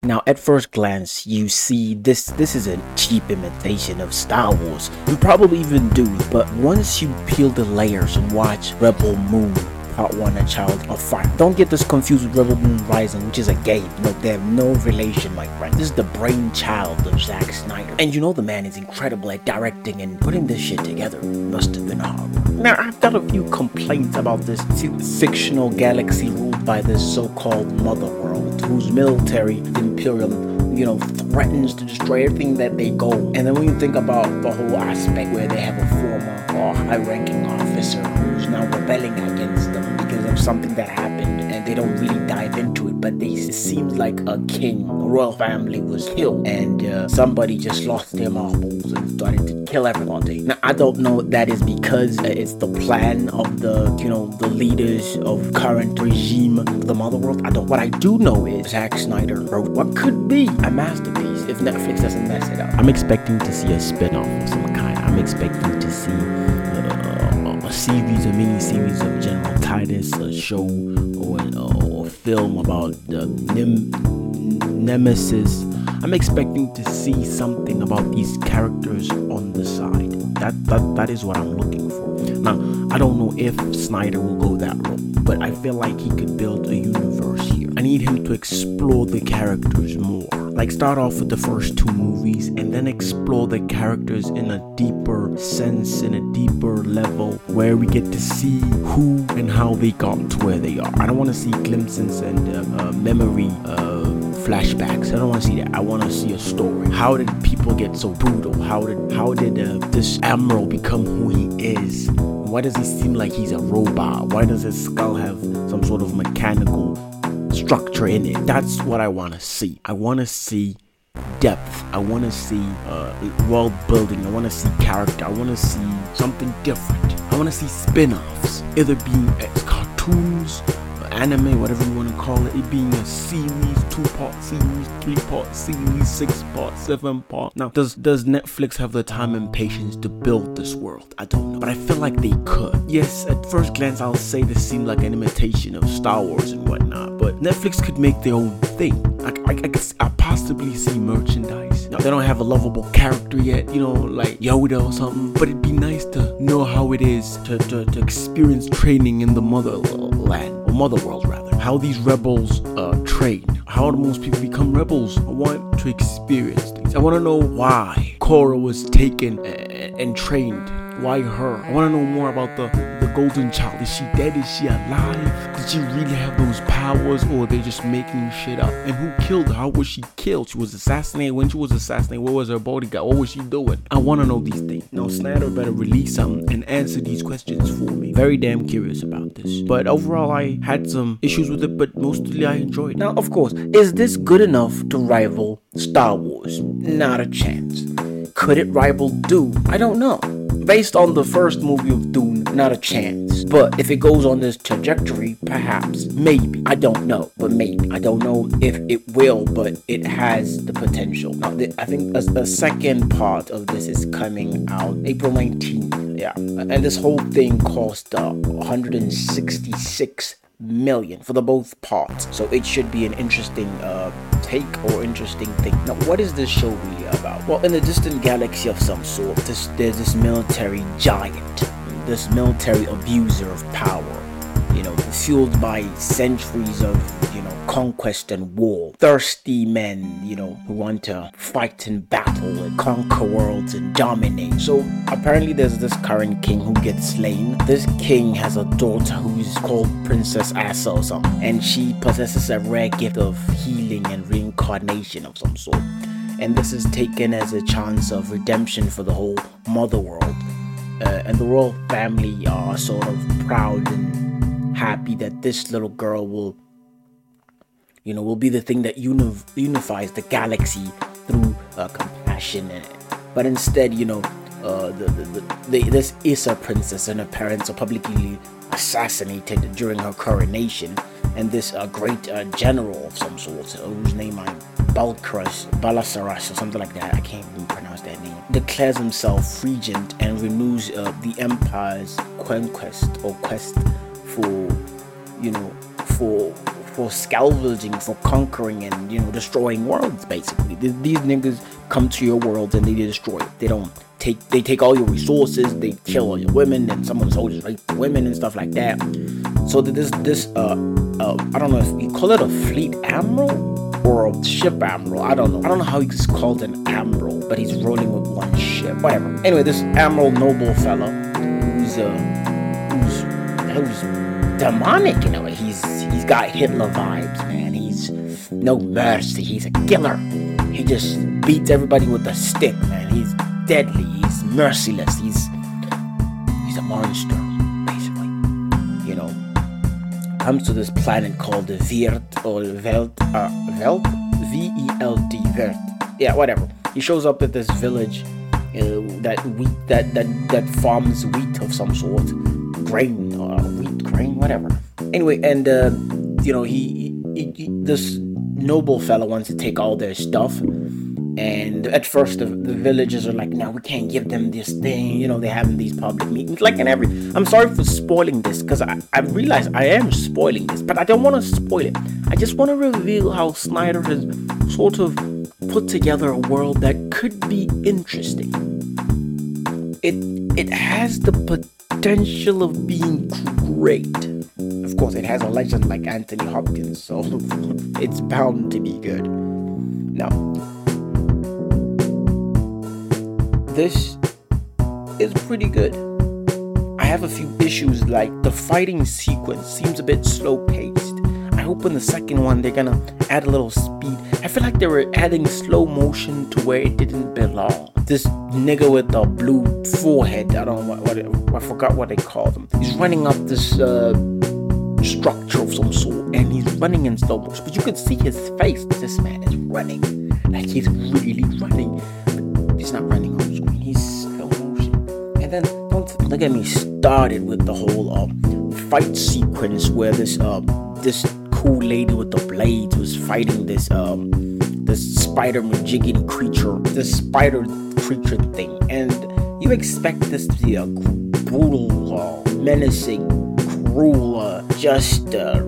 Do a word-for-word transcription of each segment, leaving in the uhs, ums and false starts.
Now, at first glance, you see this this is a cheap imitation of Star Wars, and probably even Dune, but once you peel the layers and watch Rebel Moon Part one, A Child of Fire. Don't get this confused with Rebel Moon Rising, which is a game. No, they have no relation, my friend. This is the brainchild of Zack Snyder. And you know the man is incredible at directing, and putting this shit together must have been hard. Now, I've got a few complaints about this fictional galaxy ruled by this so-called mother world, whose military, the Imperium, you know, threatens to destroy everything that they go. And then when you think about the whole aspect where they have a former or high-ranking officer who's now rebelling against them because of something that happened, and they don't really dive into it, but they, it seems like a king, a royal family was killed, and uh, somebody just lost their marbles and started to kill everybody. Now, I don't know if that is because uh, it's the plan of the, you know, the leaders of current regime of the mother world. I don't. What I do know is Zack Snyder wrote what could be a masterpiece if Netflix doesn't mess it up. I'm expecting to see a spin-off of some kind. I'm expecting to see uh, a series, a mini-series of General Titus, a show or, an, uh, or a film about the Nem- Nemesis. I'm expecting to see something about these characters on the side. That that that is what I'm looking for. Now, I don't know if Snyder will go that route, but I feel like he could build a universe here. I need him to explore the characters more. Like, start off with the first two movies and then explore the characters in a deeper sense, in a deeper level, where we get to see who and how they got to where they are. I don't want to see glimpses and uh, uh, memory uh, flashbacks. I don't want to see that. I want to see a story. How did people get so brutal? How did how did uh, this admiral become who he is? Why does he seem like he's a robot? Why does his skull have some sort of mechanical structure in it? That's what I want to see. I want to see depth. I want to see uh, world building. I want to see character. I want to see something different. I want to see spin-offs, either being as cartoons, anime, whatever you want to call it, it being a series, two-part series, three-part series, six-part, seven-part. Now, does does Netflix have the time and patience to build this world? I don't know, but I feel like they could. Yes, at first glance, I'll say this seemed like an imitation of Star Wars and whatnot, but Netflix could make their own thing. I, I, I, could, I possibly see merchandise. Now, they don't have a lovable character yet, you know, like Yoda or something, but it'd be nice to know how it is to, to, to experience training in the motherland. Mother world rather, how these rebels uh train, how do most people become rebels. I want to experience things. I want to know why Korra was taken and, and trained. Why her? I want to know more about the the golden child. Is she dead? Is she alive? Did she really have those powers, or are they just making shit up? And who killed her? How was she killed? She was assassinated. When she was assassinated, where was her bodyguard? What was she doing? I want to know these things. Now, Snyder better release something and answer these questions for me. Very damn curious about this. But overall, I had some issues with it, but mostly I enjoyed it. Now, of course, is this good enough to rival Star Wars? Not a chance. Could it rival Dune? I don't know. Based on the first movie of Dune, not a chance. But if it goes on this trajectory, perhaps, maybe. I don't know, but maybe. I don't know if it will, but it has the potential. Now, I think a, a second part of this is coming out April nineteenth. Yeah, and this whole thing cost uh, one hundred sixty-six million for the both parts, so it should be an interesting uh take or interesting thing. Now, what is this show really about? Well, in a distant galaxy of some sort, this, there's this military giant, this military abuser of power, you know, fueled by centuries of, you know, conquest and war. Thirsty men, you know, who want to fight and battle and conquer worlds and dominate. So apparently there's this current king who gets slain. This king has a daughter who's called Princess Asa or something, and she possesses a rare gift of healing and reincarnation of some sort. And this is taken as a chance of redemption for the whole mother world. Uh, and the royal family are sort of proud and happy that this little girl will, you know, will be the thing that uni- unifies the galaxy through uh, compassion. And, but instead, you know, uh, the, the, the, the, this Issa princess and her parents are publicly assassinated during her coronation. And this uh, great uh, general of some sort, uh, whose name I Balkras, Balasaras or something like that, I can't even pronounce that name, declares himself regent and renews uh, the empire's conquest or quest for, you know, for for scavenging, for conquering, and you know destroying worlds. Basically, these niggas come to your world and they destroy it. They don't take they take all your resources. They kill all your women, and some of the soldiers rape the women and stuff like that. So that this this uh, uh I don't know if you call it a fleet admiral or a ship admiral. I don't know. I don't know how he's called an admiral, but he's rolling with one ship. Whatever. Anyway, this admiral noble fella who's uh who's who's demonic in a way. He's he's got Hitler vibes, man. He's no mercy. He's a killer. He just beats everybody with a stick, man. He's deadly. He's merciless. He's he's a monster, basically. You know, comes to this planet called the Vert or Velt, uh, Velt, V E L D, Vert. Yeah, whatever. He shows up at this village uh, that wheat that that that farms wheat of some sort, grain or uh, wheat, grain, whatever. Anyway, and uh, you know, he, he, he this noble fella wants to take all their stuff. And at first the, the villagers are like, no, we can't give them this thing. You know, they're having these public meetings. Like in every... I'm sorry for spoiling this, because I, I realize I am spoiling this, but I don't want to spoil it. I just want to reveal how Snyder has sort of put together a world that could be interesting. It, it has the potential of being great. Of course, it has a legend like Anthony Hopkins, so it's bound to be good. Now... this is pretty good. I have a few issues, like the fighting sequence seems a bit slow paced. I hope in the second one they're gonna add a little speed. I feel like they were adding slow motion to where it didn't belong. This nigga with the blue forehead, I don't know what, what I forgot what they called him. He's running up this uh, structure of some sort, and he's running in slow motion. But you could see his face. This man is running, like he's really running. But he's not running on screen. He's slow motion. And then don't look at me started with the whole um fight sequence where this um this cool lady with the blades was fighting this um this spider majiggity creature, this spider creature thing, and you expect this to be a brutal, uh, menacing, cruel, uh, just uh,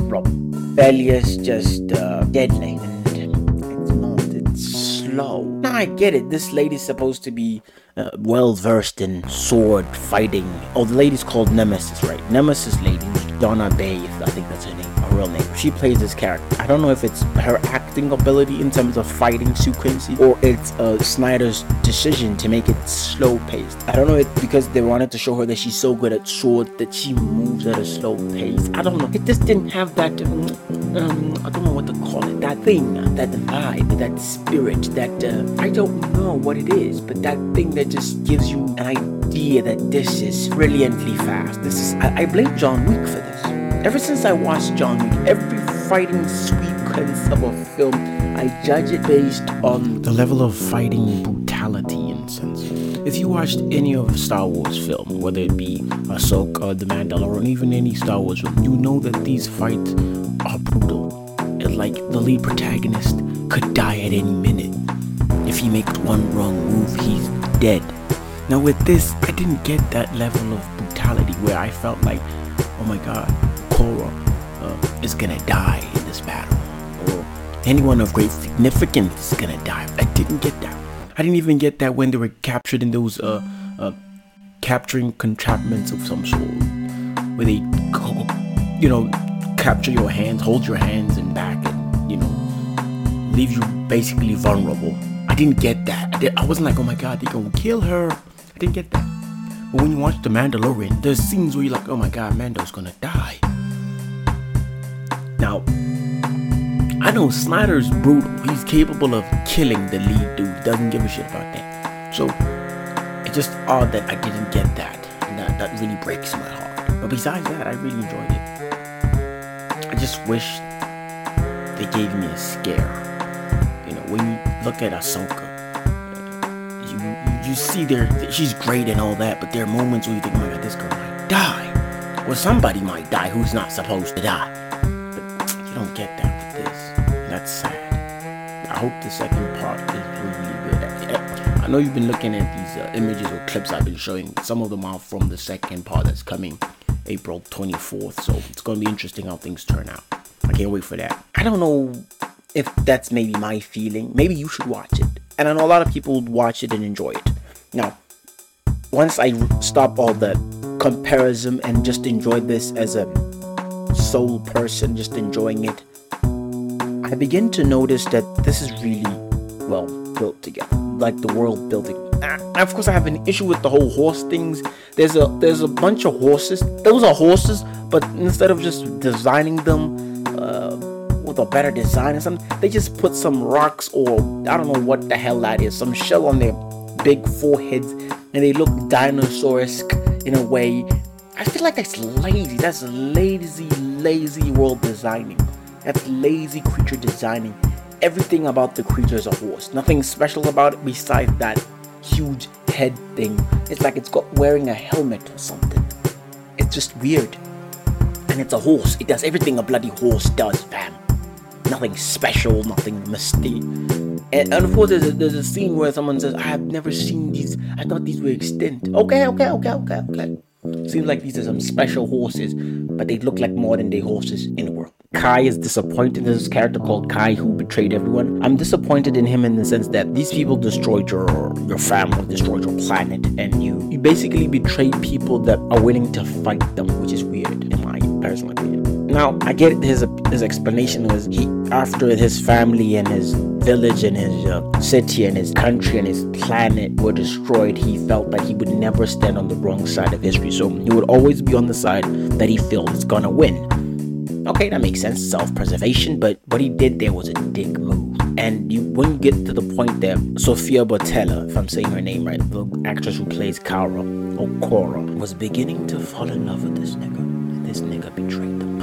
rebellious, just uh, deadly. And it's not. It's slow. Now I get it. This lady's supposed to be uh, well versed in sword fighting. Oh, the lady's called Nemesis, right? Nemesis lady, Donna Bay, I think that's her name, her real name. She plays this character. I don't know if it's her acting ability in terms of fighting sequences, or it's uh, Snyder's decision to make it slow paced. I don't know it because they wanted to show her that she's so good at sword that she moves at a slow pace. I don't know. It just didn't have that. Um, um, I don't know what to call it. That thing, that vibe, that spirit. That uh, I don't know what it is, but that thing that just gives you an idea that this is brilliantly fast. This is. I, I blame John Wick for this. Ever since I watched John Wick, every fighting sequence of a film, I judge it based on the level of fighting brutality in a sense. If you watched any of Star Wars film, whether it be Ahsoka or The Mandalorian, or even any Star Wars film, you know that these fights are brutal. It's like the lead protagonist could die at any minute. If he makes one wrong move, he's dead. Now with this, I didn't get that level of brutality where I felt like, oh my god, Korra uh, is gonna die in this battle, or anyone of great significance is gonna die. I didn't get that. I didn't even get that when they were captured in those uh, uh capturing contraptions of some sort, where they go, you know, capture your hands, hold your hands and back, and you know, leave you basically vulnerable. I didn't get that. I, did, I wasn't like, oh my god, they're gonna kill her. I didn't get that. But when you watch The Mandalorian, there's scenes where you're like, oh my god, Mando's gonna die. Now, I know Snyder's brutal. He's capable of killing the lead dude. Doesn't give a shit about that. So, it's just odd that I didn't get that. And that, that really breaks my heart. But besides that, I really enjoyed it. I just wish they gave me a scare. You know, when you look at Ahsoka, you, you see there, she's great and all that, but there are moments where you think, oh my god, this girl might die. Or somebody might die who's not supposed to die. You don't get that with this, and that's sad. I hope the second part is really good. I know you've been looking at these uh, images or clips I've been showing. Some of them are from the second part that's coming April twenty-fourth, so it's going to be interesting how things turn out. I can't wait for that. I don't know if that's maybe my feeling. Maybe you should watch it. And I know a lot of people watch it and enjoy it. Now, once I stop all the comparison and just enjoy this as a sole person, just enjoying it, I begin to notice that this is really well built together, like the world building. And of course, I have an issue with the whole horse things. There's a there's a bunch of horses. Those are horses, but instead of just designing them uh, with a better design or something, they just put some rocks or I don't know what the hell that is, some shell on their big foreheads, and they look dinosaur-esque in a way. I feel like that's lazy. That's lazy, lazy world designing. That's lazy creature designing. Everything about the creature is a horse. Nothing special about it besides that huge head thing. It's like it's got wearing a helmet or something. It's just weird. And it's a horse. It does everything a bloody horse does, fam. Nothing special, nothing mystique. And, and of course, there's a, there's a scene where someone says, I have never seen these. I thought these were extinct. Okay, okay, okay, okay, okay. Seems like these are some special horses, but they look like modern day horses in the world. Kai is disappointed. There's this character called Kai who betrayed everyone. I'm disappointed in him in the sense that these people destroyed your your family, destroyed your planet, and you, you basically betrayed people that are willing to fight them, which is weird in my personal opinion. Now, I get his his explanation was he after his family and his village and his uh, city and his country and his planet were destroyed, he felt that he would never stand on the wrong side of history. So he would always be on the side that he feels is gonna win. Okay, that makes sense, self-preservation, but what he did there was a dick move. And you when you get to the point that Sofia Boutella, if I'm saying her name right, the actress who plays Kara or Cora, was beginning to fall in love with this nigga. And this nigga betrayed them.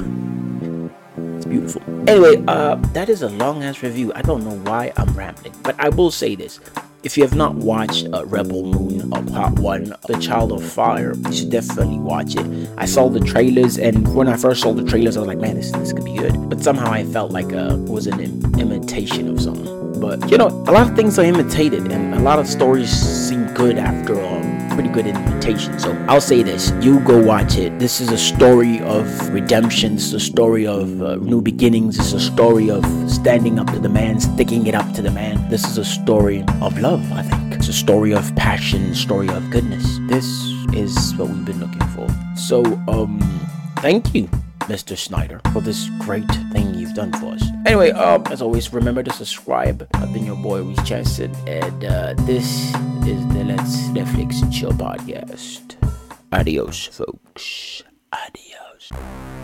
It's beautiful. Anyway, uh, that is a long ass review. I don't know why I'm rambling, but I will say this. If you have not watched uh, Rebel Moon uh, Part one, The Child of Fire, you should definitely watch it. I saw the trailers, and when I first saw the trailers, I was like, man, this, this could be good. But somehow I felt like uh, it was an im- imitation of something. But, you know, a lot of things are imitated, and a lot of stories seem good after all. Pretty good imitation. So I'll say this, you go watch it. This is a story of redemption. This is a story of uh, new beginnings. It's a story of standing up to the man, sticking it up to the man. This is a story of love, I think. It's a story of passion, a story of goodness. This is what we've been looking for. So, um, thank you, Mister Snyder, for this great thing you've done for us. Anyway, um, as always, remember to subscribe. I've been your boy, Reese Jansen, and uh, this is the Let's Netflix and Chill podcast. Adios, folks. Adios.